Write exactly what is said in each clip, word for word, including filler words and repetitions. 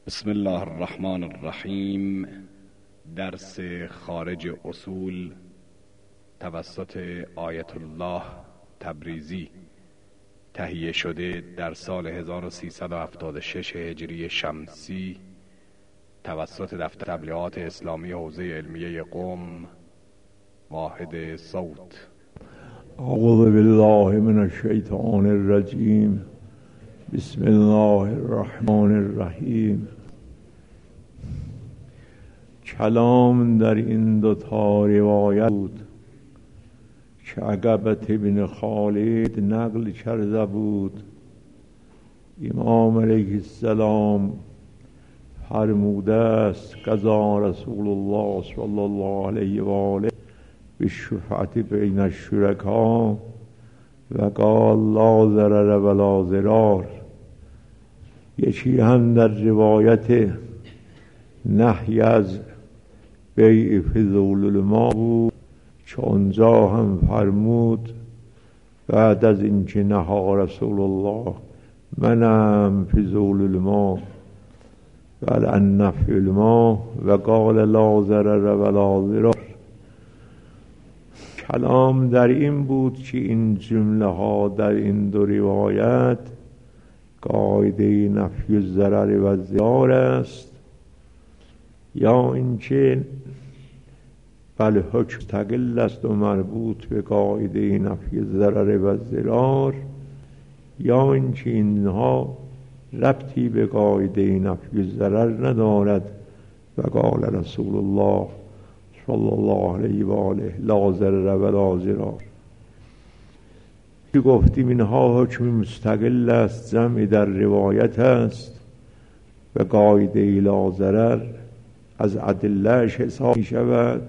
بسم الله الرحمن الرحیم. درس خارج اصول توسط آیت الله تبریزی تهیه شده در سال هزار و سیصد و هفتاد و شش هجری شمسی توسط دفتر تبلیغات اسلامی حوزه علمیه قم. واحد صوت. اعوذ بالله من الشیطان الرجیم. بسم الله الرحمن الرحیم. کلام در این دو تا روایت بود که عقبة ابن خالد نقل کرده بود. امام علیه السلام فرموده است قضا رسول الله صلی الله علیه و آله بالشفعة بین الشرکا و قال لا ضرر ولا ضرار. یکی هم در روایت نهی از بیع فضول المال بود که آنجا هم فرمود بعد از اینکه نهی رسول الله منم فضول المال بل عن نفع المال و قال لا ضرر ولا ضرار. کلام در این بود که این جمله ها در این دو روایت قاعده نفی ضرر و ضرار است، یا اینکه بله حکم مستقل است و مربوط به قاعده نفی ضرر و ضرار، یا اینکه اینها ربطی به قاعده نفی ضرر ندارد و قال رسول الله صلی الله علیه و آله لا ضرر ولا ضرار. که گفتیم اینها حکم مستقل است، جمع در روایت است و قاعده لا ضرر از ادله‌اش حساب می شود.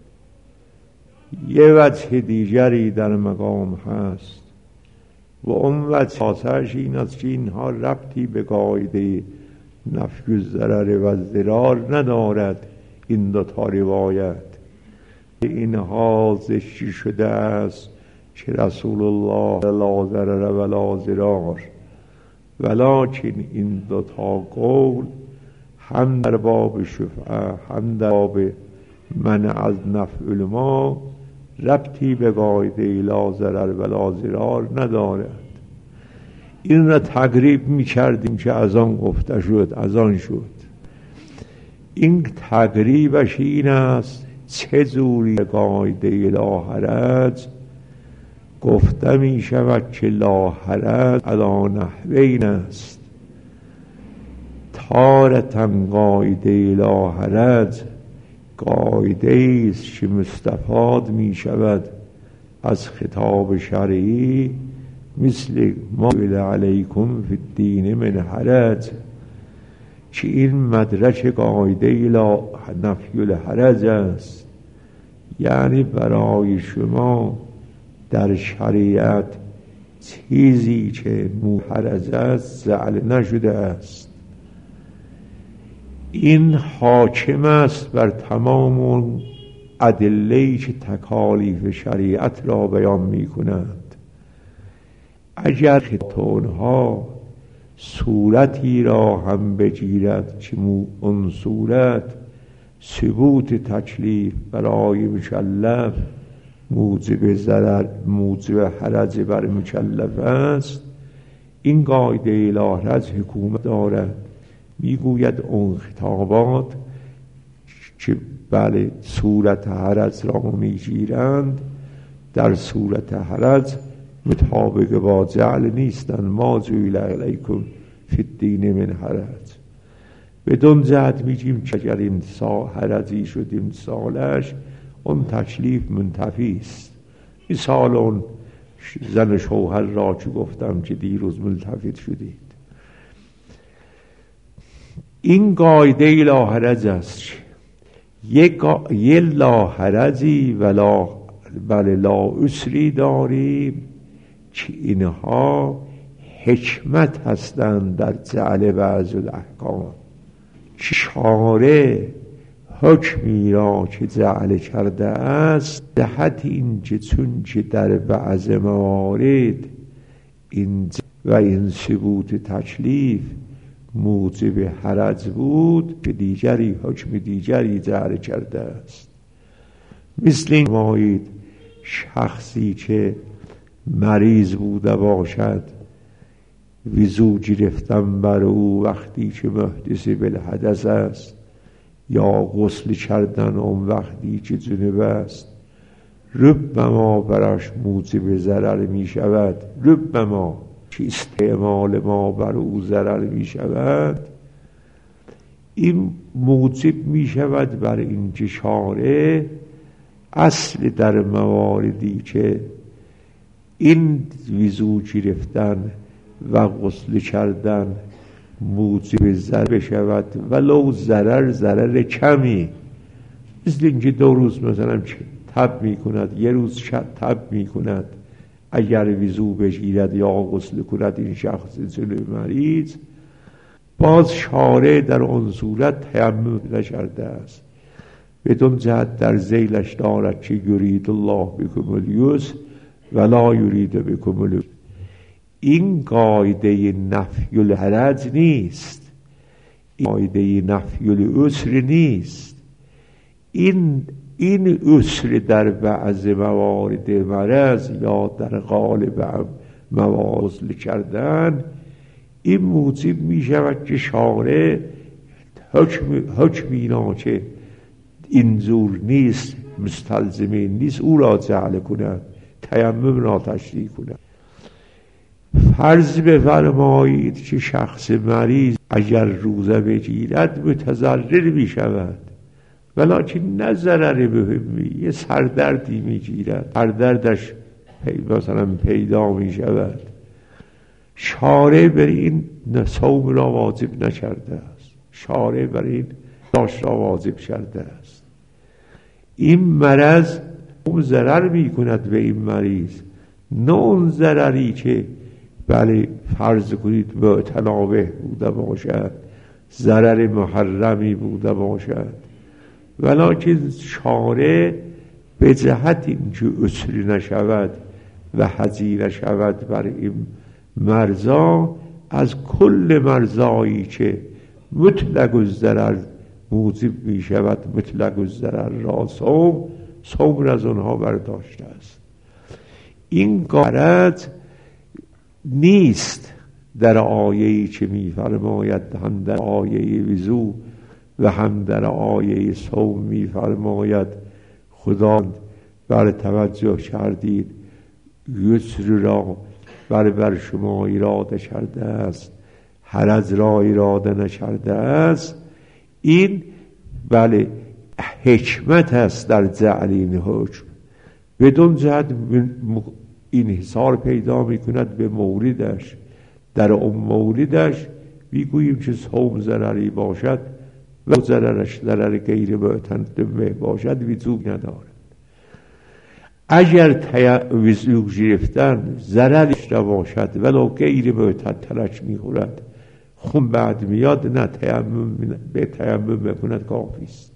یه وجه دیگری در مقام هست و اون وجه خاصش این است که اینها ربطی به قاعده نفی ضرر و ضرار ندارد. این دو تا روایت اینها ذکر شده است که رسول الله لا ضرر ولا ضرار، ولکن این دو تا قول هم در باب شفعه هم در باب منع از نفع المال ربطی به قاعده لا ضرر ولا ضرار ندارد. این را تقریب می کردیم که از آن گفته شد از آن شد. این تقریبش این است چه جوری قاعده لا حرج گفته می شود که لا حرج علی نحوین است. تارة قاعده لا حرج قاعده است که مستفاد می شود از خطاب شرعی، مثل ما علیکم فی الدین من حرج، که این مدرک قاعده لا نفی الحرج است. یعنی برای شما در شریعت چیزی که محرج است جعل نشده است. این حاکم است بر تمام اون ادله‌ای که تکالیف شریعت را بیان می کنند. اگر خطونها صورتی را هم بگیرد که اون صورت ثبوت تکلیف برای مکلف موجب ضرر موجب حرج بر مکلف است، این قاعده لا حرج حکومت دارد. میگوید اون خطابات که بله صورت حرج را میگیرند در صورت حرج مطابق با جعل نیستند. ما جعل علیکم فی الدین من حرج. بدون جهت میگیم که اگر این سا حرجی شد این سالش اون تکلیف منتفی است. مثال اون زن شوهر را که گفتم که دیروز ملتفت شدید. این قاعده لا حرج است. یک یه لا حرجی ولا بله لا عسری داریم که اینها حکمت هستند در جعل بعض الاحکام. شارع حکمی را که جعل کرده است جهت این که چون که در بعض موارد این و این ثبوت تکلیف موجب حرج بود که دیگری حکم دیگری جعل کرده است. مثل این مایید شخصی که مریض بوده باشد وضو گرفتن بر او وقتی که محدث بالحدث است یا غسل کردن اون وقتی که جنب است ربما براش موجب ضرر می شود، ربما که استعمال ما بر او ضرر می شود. این موجب می شود بر این که شارع اصل در مواردی که این وضو گرفتن و غسل کردن موجب ضرر بشود ولو ضرر ضرر کمی، مثل اینکه دو روز مثلا تب می کند، یه روز تب می کند، اگر وضو بگیرد یا غسل کند این شخص جلوی مریض، باز شارع در آن صورت تیمم نکرده است، بدون جهت در ذیلش دارد که یرید الله بکم الیسر ولا یرید بکم العسر. این قاعده نفی الحرج نیست، این قاعده نفی العسر نیست. این این عسر در بعض موارد مرض یا در قالب موازل کردن این موجب می شود که شارع حکم حکم اینا که اینجور نیست، مستلزمه نیست، او را جعل کند، تیمم را تشریع کند. فرض بفرمایید که شخص مریض اگر روزه بگیرد متضرر می شود، ولیکن نه ضرر مهمی، یه سردردی می گیرد، سردردش مثلا پیدا می شود، شارع بر این صوم را واجب نکرده است، شارع بر این داشت را واجب کرده است. این مرض اون ضرر می کند به این مریض، نه اون ضرری که بله فرض کنید متناوب بوده باشد، ضرر محرمی بوده باشد، ولیکن شارع به جهت اینکه عسری نشود و حظی نشود بر این مرزا، از کل مرزایی که مطلق الضرر موجب می شود مطلق الضرر را صوم صوم را از آنها برداشته است. این غرض نیست در آیه‌ای که می فرماید، هم در آیه وضو و هم در آیه صوم می فرماید خدا بر توجه کردید یسر را بر بر شما اراده کرده است، حرج را اراده نکرده است. این بله حکمت است در جعل این حکم، بدون جهت این حصار پیدا می کند به موردش. در اون موردش میگوییم که صوم ضرری باشد و ضررش ضرر غیر معتنبه باشد وضو ندارد. اگر وضو گرفتن ضررش نباشد ولو غیر معتنبش میخورد خون بعد میاد، نه تیمم به تیمم بکند کافی است.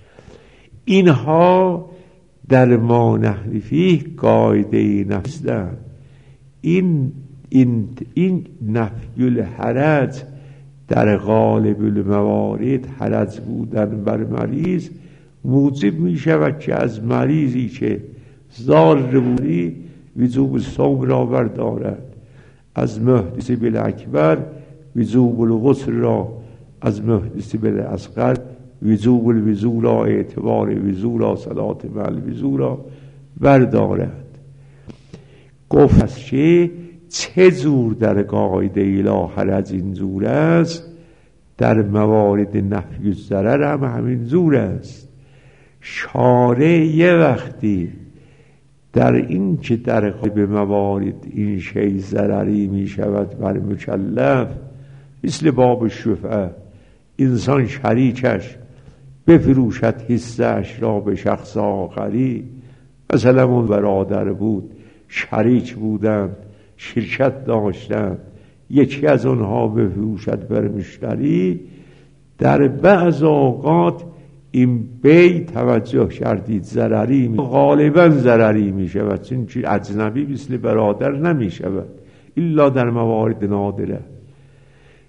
اینها در ما نحن فیه قاعده نفسدن. این این این نفی الحرج در غالب الموارد حرج بودن بر مریض موجب می شود که از مریضی که ضار بودی وجوب صوم را بردارد، از محدث بالاکبر وجوب الغسل را، از محدث بالاصغر وجوب الوضو را، اعتبار وضو را، صلات مع الوضو را بردارد. گفت است که چه جور در قاعده لا حرج این جور است، در موارد نفی الضرر هم همین جور است. شارع یه وقتی در این که در قالب موارد این شی ضرری می شود بر مکلف، مثل باب شفعه، انسان شریکش بفروشد حصه‌اش را به شخص آخری، مثلا اون برادر بود، شریک بودند، شرکت داشتند، یکی از آنها بفروشد بر مشتری، در بعض اوقات این بی توجه کردید ضرری می غالبا ضرری می شود، چون اجنبی مثل برادر نمی شود الا در موارد نادره.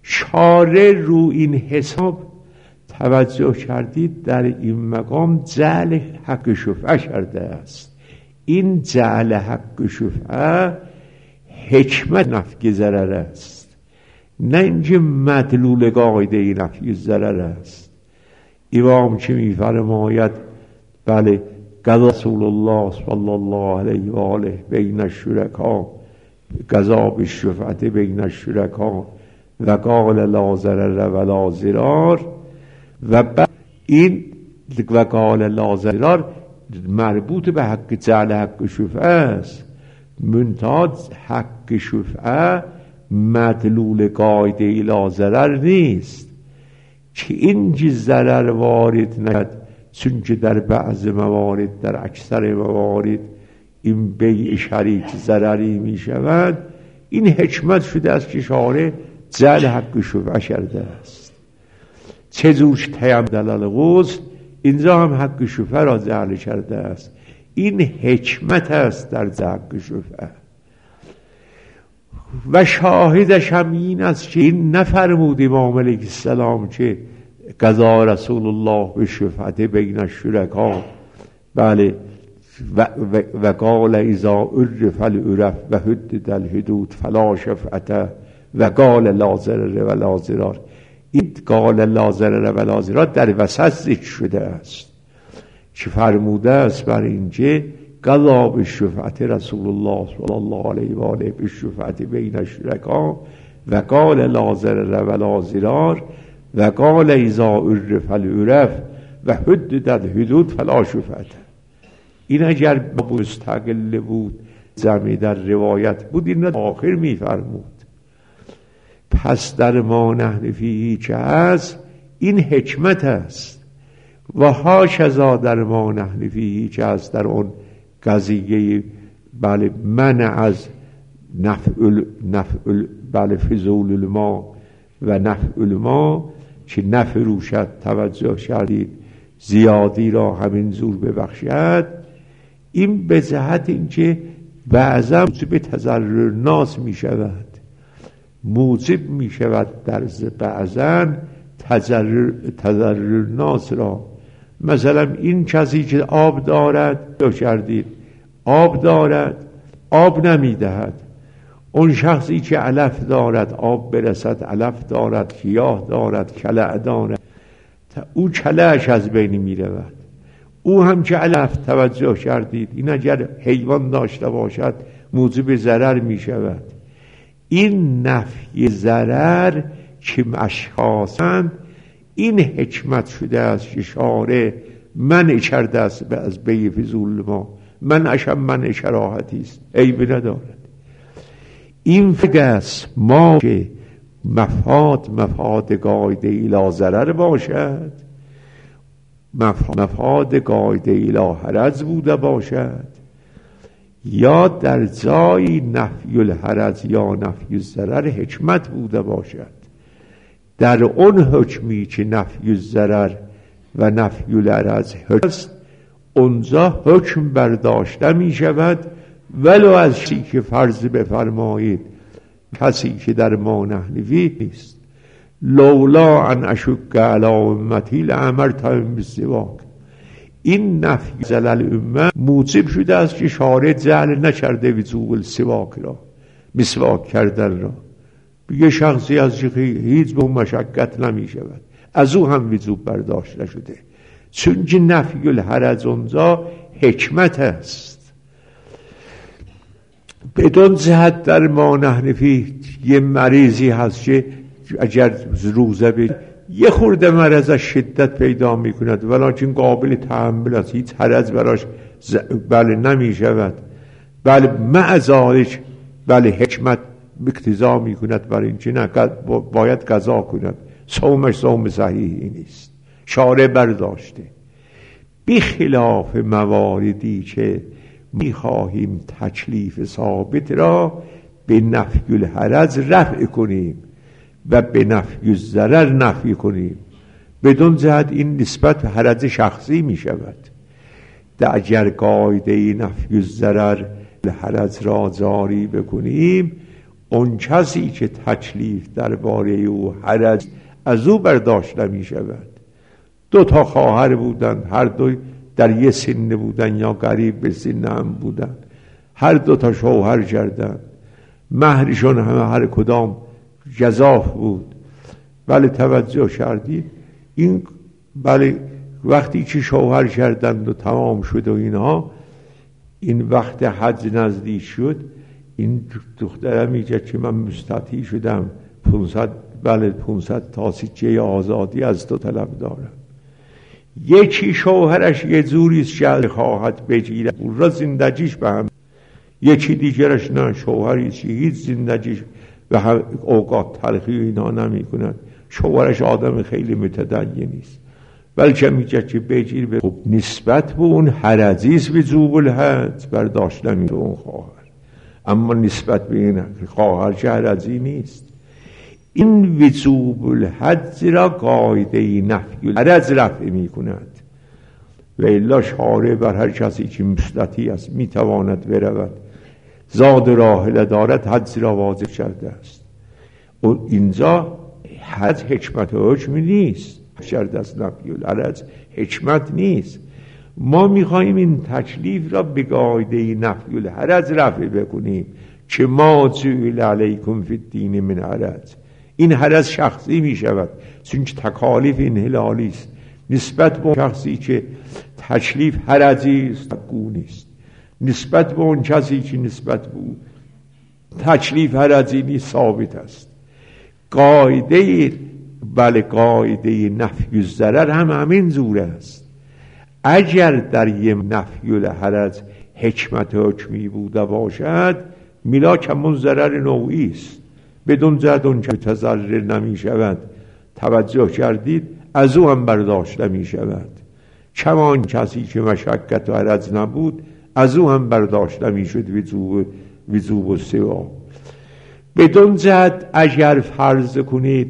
چاره رو این حساب توجه کردید در این مقام جعل حق شفعه کرده است. این جعل حق شفعه حکمت نفی ضرر است، نه اینکه مدلول قاعده نفی ضرر است. امام چه می‌فرماید؟ بله، قضا رسول الله صلی الله علیه و آله بین الشرکا، قضا بالشفعة بین الشرکا و قال لا ضرر ولا ضرار. و بعد این و قال لا ضرار مربوط به حق جعل حق شفعه است. منتها حق شفعه مدلول قاعده لا ضرر نیست که اینجا ضرر وارد نشد، چون که در بعض موارد، در اکثر موارد این بیع شریک ضرری می شود. این حکمت شده است که شارع جعل حق شفعه کرده است. چه جورش تیم دلال غسل، اینجا هم حق شفعه را جعل کرده است. این حکمت است در حق شفعه. و شاهدش هم این است که این نفرمود امام علیه السلام که قضا رسول الله به شفعه بین الشرکا، بله، و, و, و قال اذا عرف العرف و حدد الحدود فلا شفعه و قال لا ضرر ولا ضرار. این قال لا ضرر ولا ضرار در وسط ذکر شده است که فرموده است بر اینجا قضا به شفعه رسول الله صلی الله علیه و آله به شفعه بین الشرکا و قال لا ضرر ولا ضرار و قال اذا عرف العرف و حدد الحدود فلا شفعه. این اگر مستقل بود، زمین در روایت بود، این آخر میفرمود. پس در ما نحن فیه که هست این حکمت است و هاشذا در ما نحن فیه که هست در اون قضیه بله منع از نفع نفع بله فضول الماء و نفع الماء که نفع روشد توجه کردید زیادی را همین زور ببخشد. این به جهت اینکه بعضا موجب تضرر ناس می شود، موجب می شود در بعضا تضرر تضرر ناس را. مثلا این کسی که آب دارد، دو کردید آب دارد آب نمی دهد، اون شخصی که علف دارد آب برسد علف دارد، گیاه دارد، کلع دارد، او کلعش از بین می رود. او هم که علف توجه کردید این اگر حیوان داشته باشد موجب ضرر می شود. این نفی ضرر که اشخاصند این حکمت شده است که شارع منع کرده است از بیع فضول ما. من اشم من شراحتی است، عیب ندارد. این فقه است ما که مفاد مفاد قاعده لا ضرر باشد، مفاد قاعده لا حرج بوده باشد، یا در جای نفی الحرج یا نفی الضرر حکمت بوده باشد. در اون حکمی که نفی الضرر و نفی الحرج هست، اونجا حکم برداشته می شود ولو از چیزی که فرض بفرمایید کسی که در ما نحن فیه نیست. لولا ان اشک علی امتی لامرتهم بالسواک. این نفی زلل امه موجب شده است که شارع جعل نکرده وجوب السواک را، مسواک کردن را. یه شخصی از هیچ به مشقت نمی شود، از او هم وجوب برداشت نشده، چون که نفی الحرج اونجا حکمت است. بدون جهت در ما نحن فیه یه مریضی هست که اگر روزه به یه خورده مرض از شدت پیدا می کند ولیکن قابل تحمل است، هیچ حرج براش ز... بله نمی شود، بله معذالک بله حکمت اقتضا می کند برای این چه نه باید قضا کند، صومش صوم صحیحی نیست، شارع برداشته. بخلاف مواردی که می خواهیم تکلیف ثابت را به نفی الحرج رفع کنیم و به نفی الضرر نفی کنیم، بدون جهت این نسبت به حرج شخصی می شود. در اگر قاعده نفی الضرر الحرج را جاری بکنیم، اون کسی که تکلیف درباره او حرج از او برداشت نمی شود. دو تا خواهر بودند، هر دو در یه سن بودند یا قریب به سن هم بودند، هر دو تا شوهر کردند، مهرشون همه هر کدام گزاف بود. بله توجه کردید این، بله وقتی که شوهر کردند و تمام شد و اینها، این وقت حج نزدیک شد، این دخترم میگه که من مستطیع شدم پونصد بله پونصد تا سیچه آزادی از تو طلب دارم. یکی شوهرش یه جوریست که خواهد بگیره اون را زندگیش به هم، یکی دیگرش نه، شوهریست که هیچ زندگیش به هم اوقات تلخی و اینا نمی کند. شوهرش آدم خیلی متدینیست، بلکه میگه که بگیر به خب نسبت به اون حرجیست وجوب الحج برداشت نمی اون خواهر، اما نسبت به این خواهر که حرجی نیست. این وجوب الحج را قاعده نفی الحرج رفع می کند و الا شارع بر هر کسی که مستطیع است می تواند برود، زاد راحله دارد، حج را واجب کرده است. و اینجا حج حکمت و حکم نیست، شرط از نفی الحرج حکمت نیست. ما میخواییم این تکلیف را به قاعده نفی الحرج رفع بکنیم که ما جعل علیکم فی الدین من حرج. این حرج شخصی میشود چون تکالیف انحلالی است نسبت به شخصی که تکلیف حرجی است گونیست، نسبت به اون کسی که نسبت به تکلیف حرجی نیست ثابت است. قاعده بله قاعده نفی الضرر هم همین زور است. اگر در یه نفی الحرج حکمت حکمی بوده باشد، میلا کمون ضرر نوعی است، بدون زد اون که متضرر نمی شود. توجه کردید؟ از او هم برداشت نمی شود. کمان کسی که مشقت و حرج نبود از او هم برداشت نمی شد وجوب وجوب و سوا. بدون زد اگر فرض کنید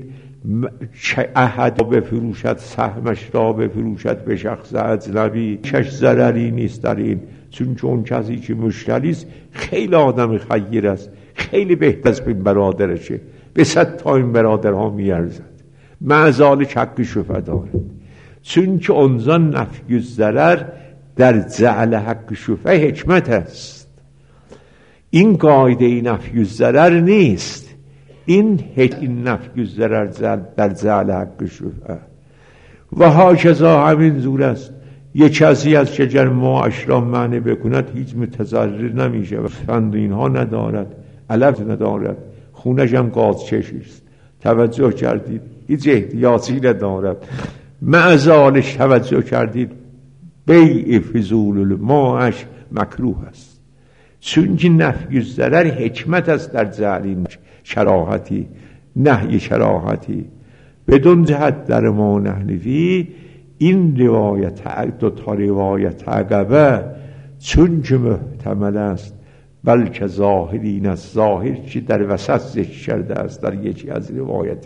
احد را بفروشد، سهمش را بفروشد به شخص اجنبی، چش ضرری نیست در این، چون چون کسی که مشتری است خیلی آدم خیر است، خیلی بهتر از این برادرشه، به صد تا این برادرها میارزد، معزال چک شفه دارد، چون که اونزان نفی ضرر در جعل حق شفه حکمت است. این قاعده نفی ضرر نیست، این این نفی ضرر در جعل حق شفه. و هاکذا همین زور است. یک کسی از شجر معاش را منع بکند هیچ متضرر نمیشه و فند اینها ندارد، علف ندارد، خونش هم گاز چشیست. توجه کردید؟ هیچ احتیاطی ندارد. معزالش توجه کردید؟ بیع فضول المعاش مکروه است، چون که نفی ضرر حکمت است در جعل شراحتی، نهی شراحتی. بدون جهت در ما نحنفی این روایت دو تا روایت عقبه چون که محتمل است، بلکه ظاهرین است، ظاهر که در وسط ذکر کرده است در یکی از روایت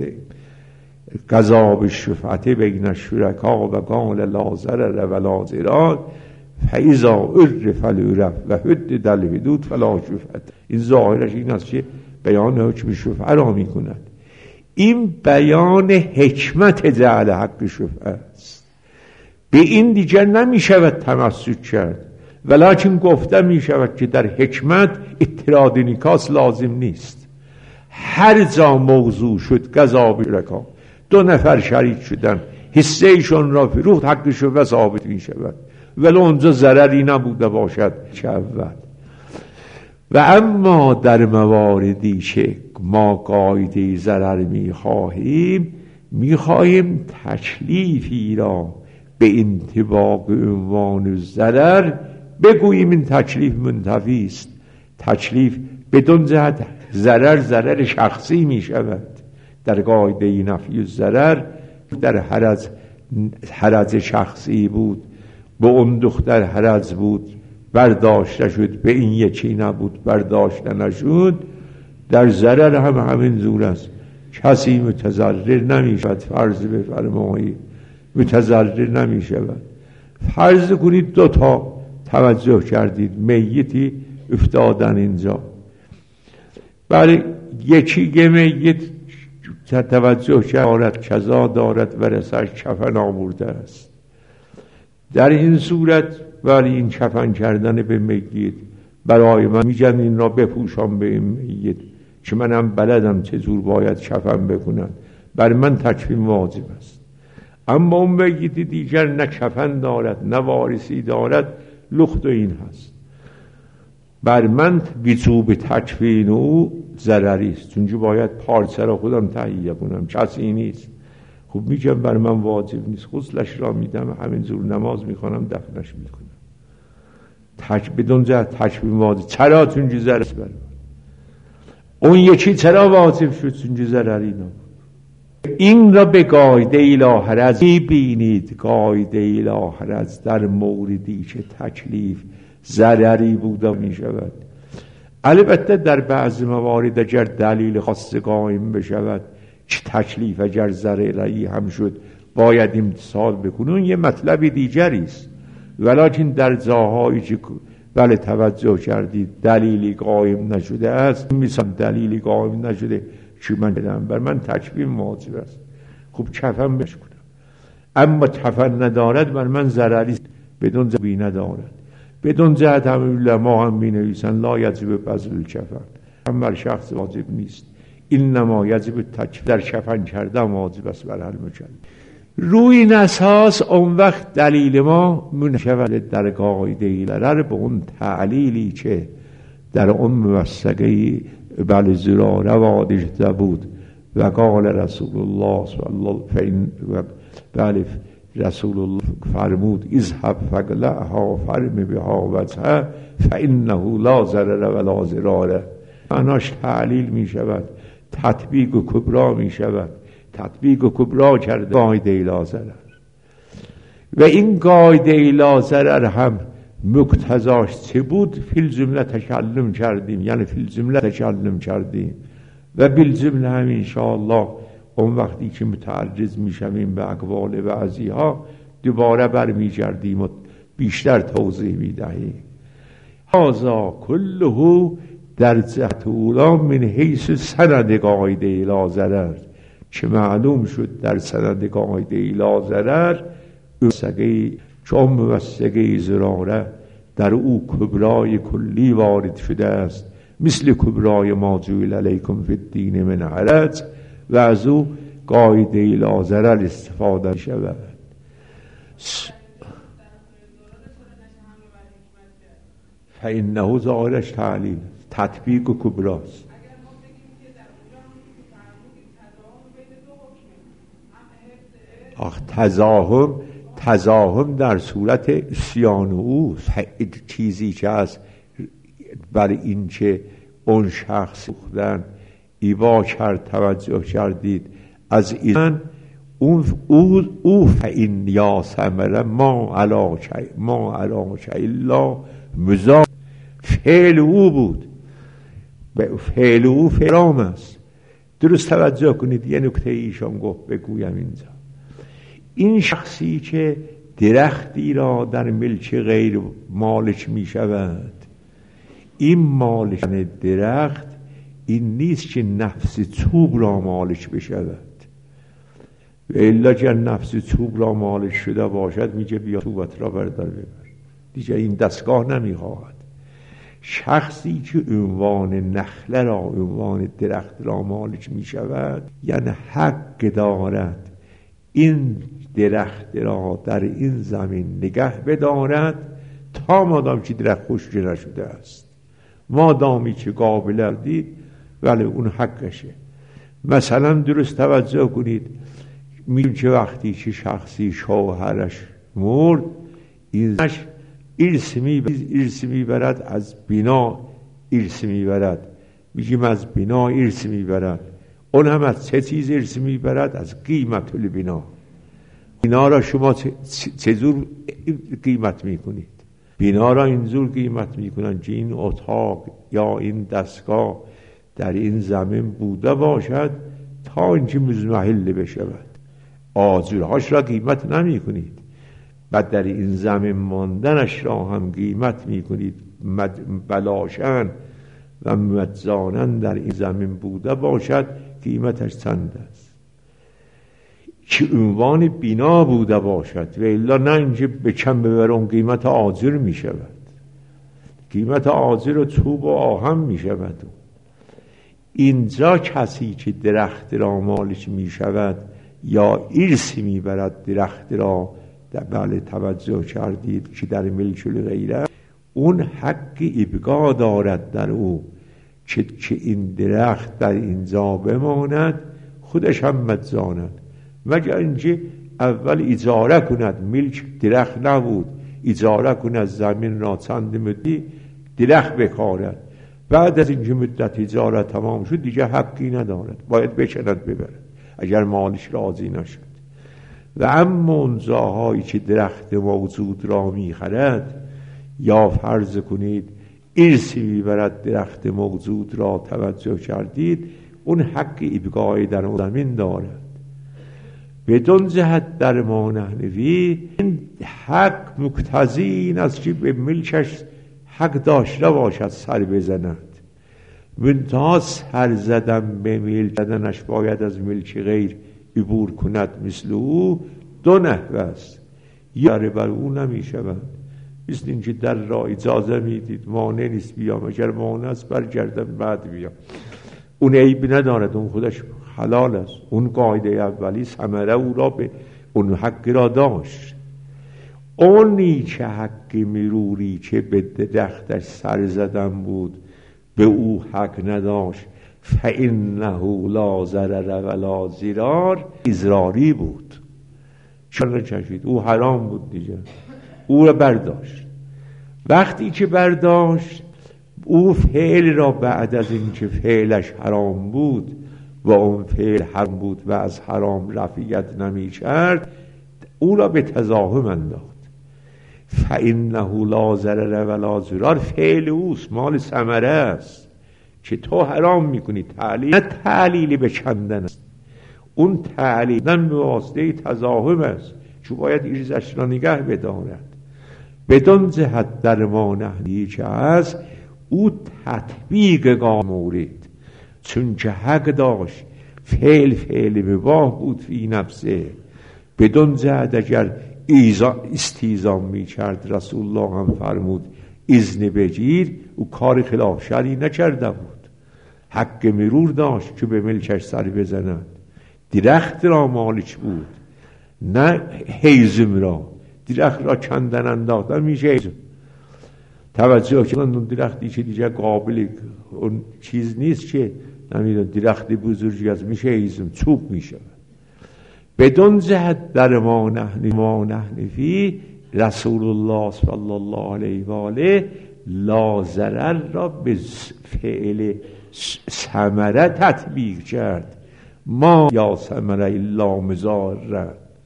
قضا بالشفعة بین الشرکا و قال لا ضرر ولا ضرار فاذا عرف العرف و حدد الحدود فلا شفعة. این ظاهرش این است که بیان حکم شفعه را می کند. این بیان حکمت جعل حق شفعه است، به این دیگر نمی شود تمسک کرد، ولیکن گفته می شود که در حکمت اطراد نیکاس لازم نیست. هر جا موضوع شد قضا بالشرکا، دو نفر شریک شدن، حصه ایشون را فروخت، حق شفعه ثابت می شود ولی اونجا ضرری نبوده باشد چه اول. و اما در مواردی که ما قاعده ضرر می خواهیم، می خواهیم تکلیفی را به انطباق عنوان ضرر بگوییم این تکلیف منتفی است. تکلیف بدون جهت ضرر ضرر شخصی می شود. در قاعده نفی ضرر در حرج حرج شخصی بود، به اون دختر حرج بود برداشته شد، به این یکی نبود برداشته نشد. در ضرر هم همین زور است، کسی متضرر نمی شود. فرض بفرمایید متضرر نمی شود. فرض کنید دو تا توجه کردید میتی افتادن اینجا، برای یکی که میت توجه دارد کذا دارد و رسش کفن آورده است. در این صورت ولی این کفن کردن به میت برای من میگن این را بپوشان به این میت، که منم بلدم چه جور باید کفن بکنن، بر من تکفین واجب است. اما اون میت دیگر نه کفن دارد نه وارثی دارد، لخت این هست، بر من وجوب تکفین او ضرری است، چون باید پارچه را خودم تهیه کنم، کسی نیست. خب میگم بر من واجب نیست، غسلش را میدم، همینجور نماز میخوانم، دفنش میکنم، تک بدون جهت تکفین واجب. چرا؟ چون ضرر است بر من. اون یکی چرا واجب شد؟ چون ضرری نبود. این را به قاعده لاحرز میبینید، قاعده لاحرز در موردی که تکلیف ضرری بوده میشود. البته در بعض موارد اگر دلیل خاص قائم بشود که تکلیف اگر ضرری هم شد باید امتثال بکنون، یه مطلب دیگری است. ولیکن در جاهایی که بله توجه کردید دلیلی قائم نشده است، مثلا دلیلی قائم نشده که من بدم بر من تکفین واجب است، خب کفن بش کنم. اما کفن ندارد بر من ضرری است، بدون جهتی ندارد. بدون جهت هم علما هم می نویسن لا یجب بذل الکفن، هم بر شخص واجب نیست، اینما یجب تکفین، در کفن کردن واجب است بر هر مکلف. روی این اساس اون وقت دلیل ما منشود در قاعده ضرر به اون تعلیلی که در اون موثقه بل زراره واضح بود و قال رسول الله صلی الله علیه و رسول الله فرمود اذهب فقلعها فرم بها وجهها فانه لا ضرر ولا ضرار. معناش تعلیل می شود، تطبیق و کبرا می شود، تطبیق و کبرا کرده قاعده لا ضرر. و این قاعده لا ضرر هم مقتضاش چه بود؟ فی الجمله تکلم کردیم، یعنی فی الجمله تکلم کردیم و بالجمله هم انشاءالله اون وقتی که متعرض میشویم به اقوال بعضی ها دوباره برمیگردیم و بیشتر توضیح میدهیم. هذا کله در جهت اولا من حیث سند قاعده لا ضرر، که معلوم شد در سند قاعده لا ضرر موثقه چون موثقه ضراره در او کبرای کلی وارد شده است، مثل کبرای ما جعل علیکم فی الدین من حرج، و از او قاعده لا ضرر استفاده شود. فانه ظاهرش تعلیل، تطبیق و کبراست. آخ تزاهم تزاهم در صورت اسیان او، چیزی که از بر این که اون شخص خودن ایوا کرد توجه کردید از این اون او او فین یا ثمره ما علاکه ما علاکه الا مزا، فعل او بود، فعل او فرام است. درست توجه کنید. یه نکته ایشان گفت بگویم اینجا، این شخصی که درختی را در ملک غیر مالک می شود، این مالک درخت این نیست که نفس چوب را مالک بشود، و الا که نفس چوب را مالک شده باشد میگه بیا چوبت را بردار ببر، دیگه این دستگاه نمیخواهد. شخصی که عنوان نخله را عنوان درخت را مالک می شود یعنی حق دارد این درخت را در این زمین نگه بدارد تا مادام که درخت خشک نشده است، مادامی که قابل دید ولی اون حقشه. مثلا درست توجه کنید، میگیم که وقتی که شخصی شوهرش مرد اینش ارث ارث میبرد، از بنا ارث میبرد، میگیم از بنا ارث میبرد. اون هم از چه چیز ارث میبرد؟ از قیمت البنا. بنا را شما چجور قیمت میکنید؟ بنا را اینجور قیمت میکنن که این اتاق یا این دستگاه در این زمین بوده باشد تا اینکه مزمحل بشود. آجرهاش را قیمت نمی کنید، بعد در این زمین ماندنش را هم قیمت می کنید، بلاشن و مجزانن در این زمین بوده باشد قیمتش چند است. که عنوان بینا بوده باشد و الا نه اینجا به کم ببرون قیمت آجر می شود. قیمت آجر و چوب و آهن می شود. اینجا کسی که درخت را مالش می شود یا ارثی می برد درخت را، بله توجه کردید که در ملک الغیره اون حق ابقا دارد در او که که این درخت در اینجا بماند، خودش هم مجزاند. مگر اینکه اول اجاره کند، ملک درخت نبود، اجاره کند زمین را چند مدتی درخت بکارد، بعد از اینکه مدت اجاره تمام شد دیگه حقی ندارد، باید بکند ببرد اگر مالش راضی نشد. و اما اون جاهایی که درخت موجود را میخرد یا فرض کنید ارثی میبرد درخت موجود را، توجه کردید اون حق ابقای در اون زمین دارد. بدون جهت در ما نحنفی این حق مقتضی این است که به ملکش حق داشته باشد سر بزند. منتها سر زدن به ملک زدنش باید از ملک غیر عبور کند. مثل او دو نحو است، یا بر او نمی شود، مثل اینکه در را اجازه میدید مانع نیست بیام، اگر مانع است برگردم بعد بیام، اون عیب ندارد، اون خودش حلال است. اون قاعده اولی ثمره او را به اون حق را داشت. اونی که حق مروری که به درختش سر زدن بود به او حق نداشت، فإنه لا ضرر ولا ضرار، اضراری بود، چون چشید او حرام بود دیگه، او را برداشت. وقتی که برداشت او فعل را بعد از این که فعلش حرام بود و اون فعل حرام بود و از حرام رفیت نمی کرد، او را به تزاهم انداخت. فإنه لا ضرر ولا ضرار فعل اوست، مال ثمره است که تو حرام میکنی. تعلیل نه تعلیلی به کندن است، اون تعلیل نه به واسطه تزاهم است چون باید ایرزش را نگه بدارد. بدون جهت در ما نحنی که است او تطبیق قانون مورد، چون که حق داشت فعل فعل مباح بود فی نفسه. بدون جهت اگر استیزام می کرد رسول الله هم فرمود اذن بگیر، او کار خلاف شرعی نکرده بود، حق مرور داشت که به ملکش سر بزند. درخت را مالک بود نه حیزم را، درخت را کندن انداختن میشه حیزم. توجه کنن اون درختی که دیگه قابل اون چیز نیست که نمیدون درخت بزرگی از میشه حیزم، چوب میشه. بدون جهت در ما نحن ما نحنفی رسول الله صلی الله علیه و آله لا ضرر را به فعل ثمره تطبیق کرد. ما یا ثمره الا مضاره.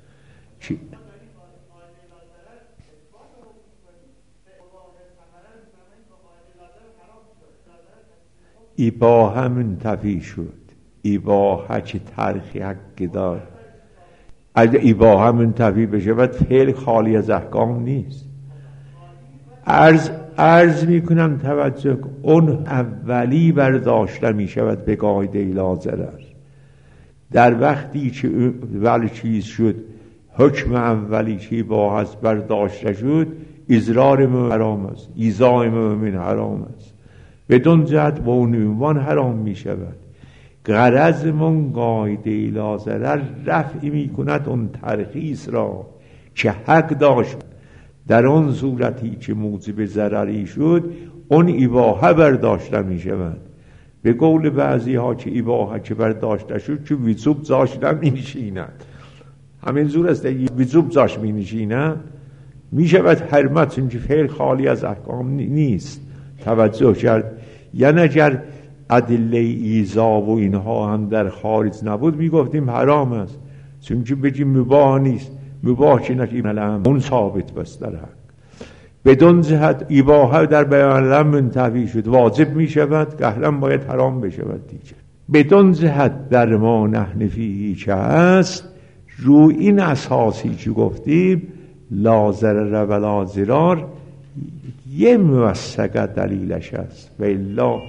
اباحه منتفی شد، اباحه که ترخی حق دار. اگه اباحه منتفی بشه باید فعل خالی از احکام نیست. عرض عرض میکنم توجه کن، اون اولی برداشته میشود به قاعده لا ضرر. در وقتی که ولی چیز شد حکم اولی که اباحه است برداشته شد، اضرار مؤمن حرام است، ایذاء مؤمن حرام است، بدون جهت با اون عنوان حرام می شود. غرض من قاعده لا ضرر رفع می کند اون ترخیص را که حق داشت. در اون صورتی که موجب ضرری شد اون اباحه برداشته می شود. به قول بعضی ها که اباحه که برداشته شد که وجوب جاش نمی نشیند، همین زور است وجوب جاش می نشیند، می شود حرمت، چون که فعل خالی از احکام نیست. توجه کرد. یعنی اگر ادله ایذا و اینها هم در خارج نبود می گفتیم حرام است، چون که بگیم مباح نیست، مباح که نکیم علم اون ثابت بست در حق. بدون جهت اباحه در بیان علم منتفی شد، واجب می شود، قهرم باید حرام بشود دیگر. بدون جهت در ما نحنفی که هست رو این اساسی که گفتیم لا ضرر ولا ضرار یه موثقه دلیلش است و الا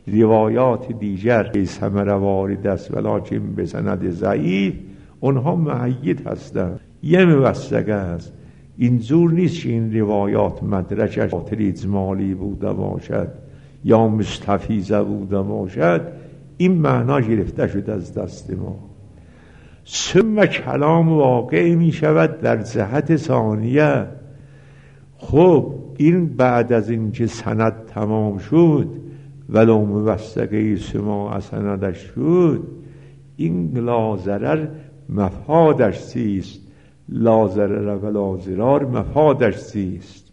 روایات دیگر ثمر وارد است ولکن به سند ضعیف، اونها مؤید هستند. یه موثقه است. اینجور نیست که این روایات مدرجش باطل اجمالی بوده باشد یا مستفیضه بوده باشد. این معنا گرفته شد از دست ما. ثم کلام واقع می شود در جهت ثانیه. خب این بعد از اینکه سند تمام شد ولو موثقه سماع سندش شد، این لاضرر مفادش چیست؟ لاضرر و لاضرار مفادش چیست؟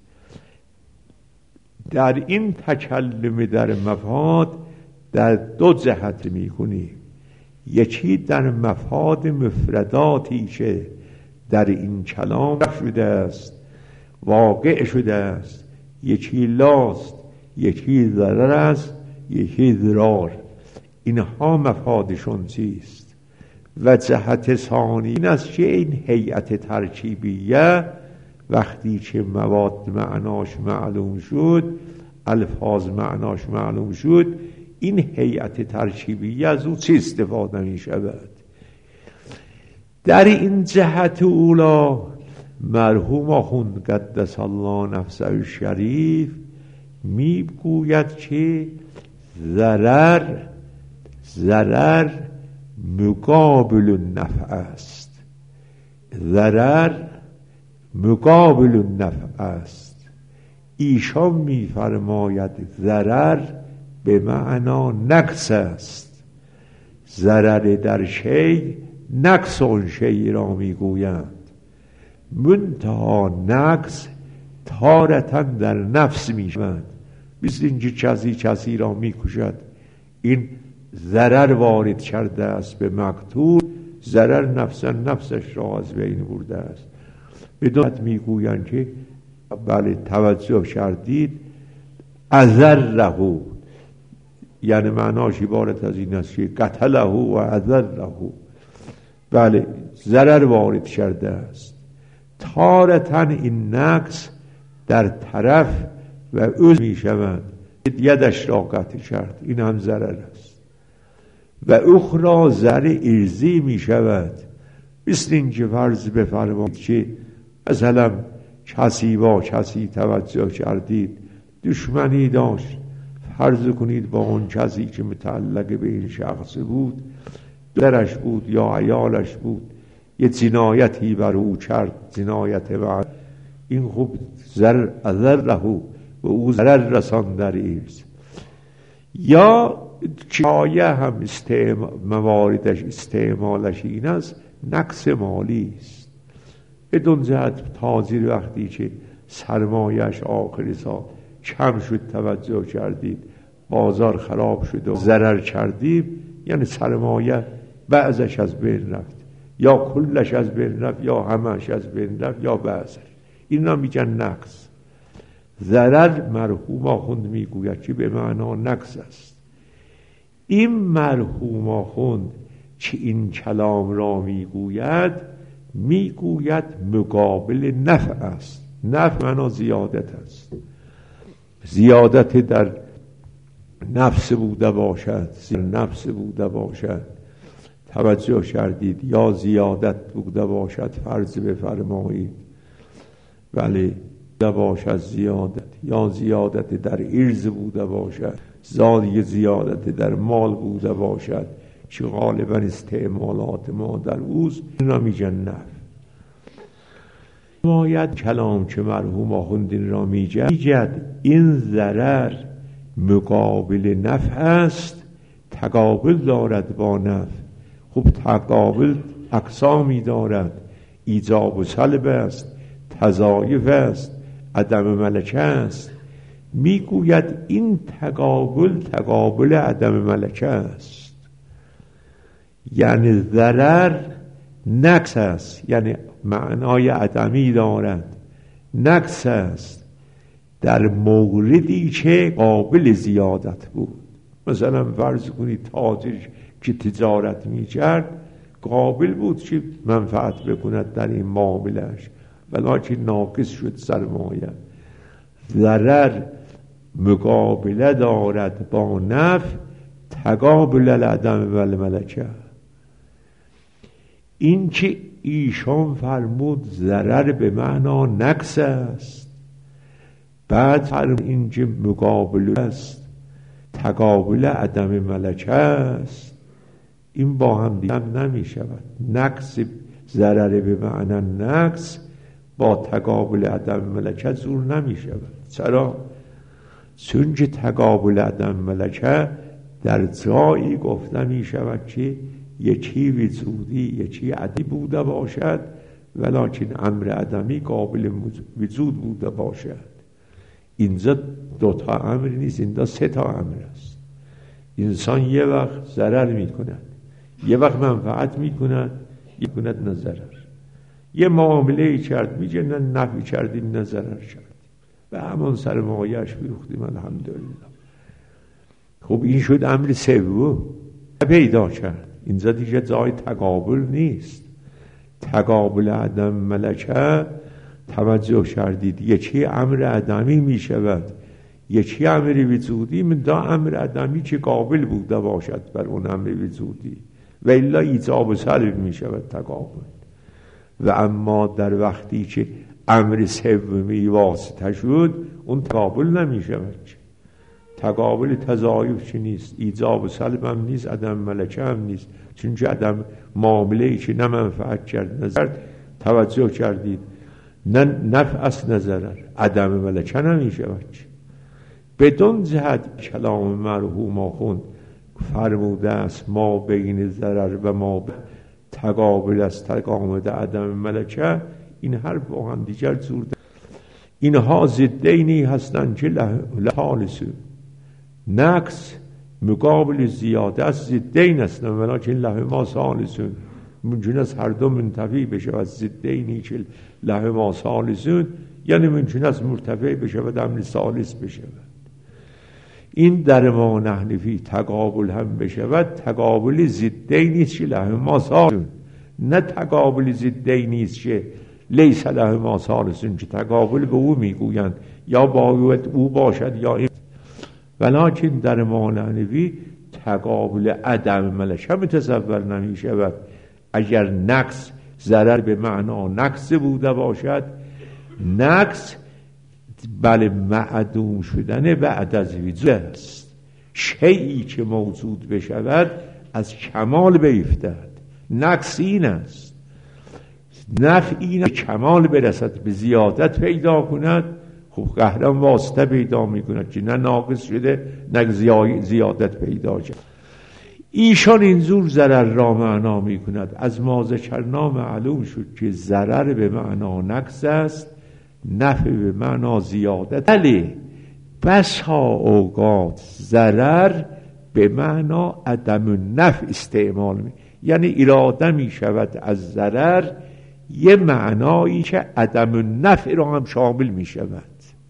در این تکلم در مفاد در دو جهت می کنیم. یکی در مفاد مفرداتی که در این کلام شده است، واقع شده است. یکی لاست، یکی ضرر است، یکی ضرار. اینها مفادشون چیست؟ و جهت ثانی این است که این هیئت ترکیبیه وقتی که مواد معناش معلوم شد، الفاظ معناش معلوم شد، این هیئت ترکیبیه از او چه استفاده می شود؟ در این جهت اولا مرحوم آخوند قدس الله نفسه الشریف می گوید که ضرر ضرر مقابل النفع است. ضرر مقابل النفع است. ایشان می فرماید ضرر به معنا نقص است. ضرر در شی نقص آن شی را می گویند. منتها نقص تارتاً در نفس می شود. مثل اینکه کسی کسی را می کشد، این ضرر وارد کرده است به مقتول، ضرر نفسا نفسش را از بین برده است. به دوت می گویند که بله توجه کردید اضره، یعنی معناش عبارت از این است که قتله و اضره، بله ضرر وارد کرده است. تارتاً این نقص در طرف و عضو می شود، یدش را قطع کرد، این هم ضرر است. و اخرى ضرر ارضی می شود، مثل این که فرض بفرمایید که مثلا کسی با کسی توجه کردید، دشمنی داشت، فرض کنید با اون کسی که متعلق به این شخص بود، درش بود یا عیالش بود، یه جنایتی بر او کرد، جنایت بر این خوب ضرر ضرره و او ضرر رسان در ایرز. یا کایه هم استعمال مواردش استعمالش این است نقص مالی است. بدون جهت تاجر وقتی که سرمایش آخر سال کم شد توجه کردید، بازار خراب شد و ضرر کردید، یعنی سرمایه بعضش از بین رفت یا کلش از بین رفت یا همش از بین رفت یا بعضش، این را میگن نقص. ضرر مرحوم آخوند میگوید که به معنا نقص است. این مرحوم آخوند که این کلام را میگوید میگوید مقابل نفع است. نفع معنا زیادت است، زیادت در نفس بوده باشد، نفس بوده باشد، توجه کردید، یا زیادت بوده باشد، فرض بفرمایید ولی بوده باشد زیادت، یا زیادت در ارز بوده باشد، زادی زیادت در مال بوده باشد که غالبا استعمالات ما در اوست، این را میگن نفع. باید کلام که مرحوم آخوند این را میگد این ضرر مقابل نفع است، تقابل دارد با نفع. خب تقابل اقسامی دارد، ایجاب و سلب است، تضاعف است، عدم ملکه است. میگوید این تقابل تقابل عدم ملکه است، یعنی ضرر نقص است، یعنی معنای عدمی دارد، نقص است در موردی که قابل زیادت بود. مثلا فرض کنید تاجر که تجارت میکرد قابل بود که منفعت بکند در این معاملش، ولیکن ناقص شد سرمایه. ضرر مقابله دارد با نفع تقابل العدم و الملکه. این که ایشان فرمود ضرر به معنا نقص است، بعد فرمود اینجا مقابل است تقابل عدم ملکه است، این با هم دیگه نمی شود. نقص ضرر به معنا نقص با تقابل عدم ملکه زور نمی شود. چرا؟ چون که تقابل عدم ملکه در جایی گفته می شود که یکی وجودی یکی عدمی بوده باشد، ولکن امر عدمی قابل وجود بوده باشد. اینجا دوتا امر نیست، اینجا سه تا امر است. انسان یه وقت ضرر می کند، یه وقت منفعت می کند، یه کند نه ضرر. یه معامله کرد میگه نه نفع کردیم نه ضرر کردیم و همان سر مایش بیختیم الحمدلله. خب این شد امر سوم پیدا کرد. اینجا دیگه جای تقابل نیست. تقابل عدم ملکه توجه کردید، یکی امر عدمی می شود، یکی امر وجودی. من دا امر عدمی که قابل بوده باشد بر اون امر وجودی و الا ایجاب و سلب می شود تقابل. و اما در وقتی که امر سومی واسطه شد اون تقابل نمی شود. تقابل تضاعف چی نیست، ایجاب و سلب هم نیست، عدم ملکه هم نیست. چون که عدم معامله‌ای که نه منفعت کرد نظر توجه کردید، نه نفع است نه ضرر، عدم ملکه نمی شود. بدون جهت کلام مرحوم آخوند فرموده است ما بین ضرر و ما تقابل است تقامد عدم ملکه. این حرف با هم دیگر زور ده. اینها ضدینی هستند که لحالسون نقص مقابل زیاده است، ضدین هستند ولکن لهما ثالثون. ممکن است هر دو منتفی بشه و ضدینی که لهما ثالثون یعنی ممکن است مرتفع بشه و امر ثالث بشه. این در ما نحنفی تقابل هم بشود تقابل ضدی نیست که لهما ثالثون، نه تقابل ضدی نیست که لیس لهما ثالثون که تقابل به او میگویند یا باید او باشد یا این. ولکن در ما نحنفی تقابل عدم ملکه متصور نمی شود. اگر نقص ضرر به معنا نقص بوده باشد، نقص بله معدوم شدن بعد از وجود است. شیئی که موجود بشود از کمال بیفتد. نقص این است، نفع این کمال برسد به زیادت پیدا کند. خب قهرم واسطه پیدا می کند که نه ناقص شده نه زیادت پیدا شد. ایشان اینجور ضرر را معنا می کند. از ما ذکرنا معلوم شد که ضرر به معنا نقص است، نفع به معنا زیادت. بله بسا اوقات ضرر به معنا عدم نفع استعمال می، یعنی اراده می شود از ضرر یه معنایی که عدم نفع را هم شامل می شود.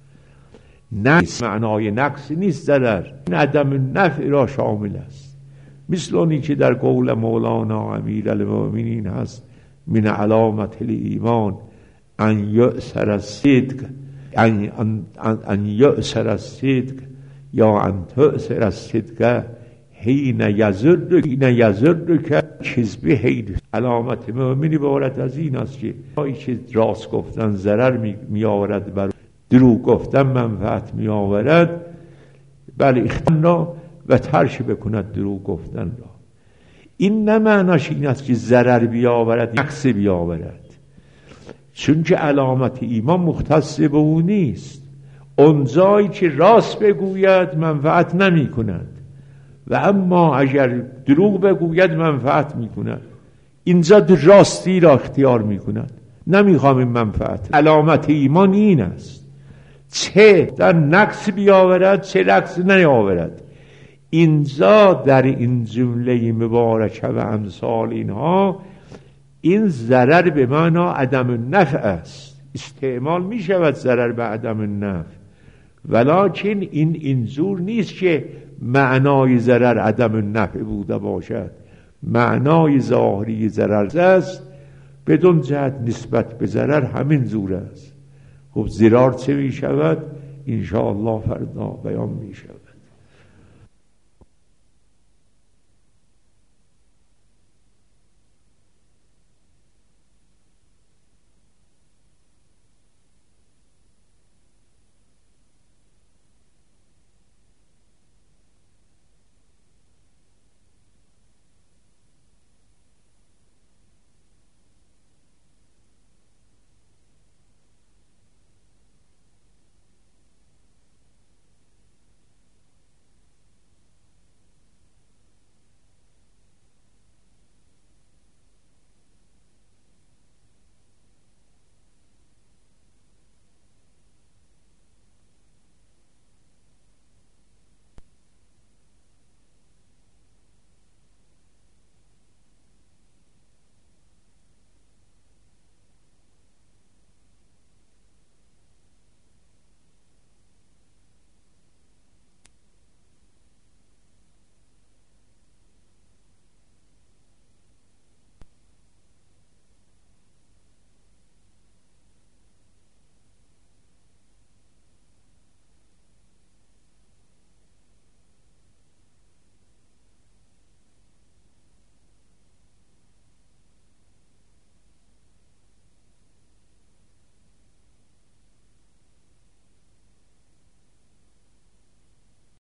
نقص معنای نقص نیست، ضرر این عدم نفع را شامل است. مثل اونی که در قول مولانا امیرالمؤمنین هست من علامت الایمان ان یؤثر الصدق ان ان ان یؤثر الصدق یا ان تؤثر الصدق حین یزر حین یزر که کذب حین. علامت مؤمنی عبارت از این است که هایی که راست گفتن ضرر می آورد، بر دروغ گفتن منفعت می آورد. بله اختن را و ترش بکند دروغ گفتن را. این نه معناش این است که ضرر بیاورد نقص بیاورد، چون که علامت ایمان مختص به او نیست. اون جایی که راست بگوید منفعت نمی کند و اما اگر دروغ بگوید منفعت می کند. اینجا راستی را اختیار می کند، نمیخوام این منفعت. علامت ایمان این است چه در نقص بیاورد چه نقص نیاورد. اینجا در این جمله مبارکه و امثال اینها این ضرر به معنا عدم نفع است. استعمال می شود ضرر به عدم نفع، ولکن این اینجور نیست که معنای ضرر عدم نفع بوده باشد. معنای ظاهری ضرر است، بدون جهت نسبت به ضرر همین زور است. خب ضرر چه می شود؟ انشاءالله فردا بیان می شود.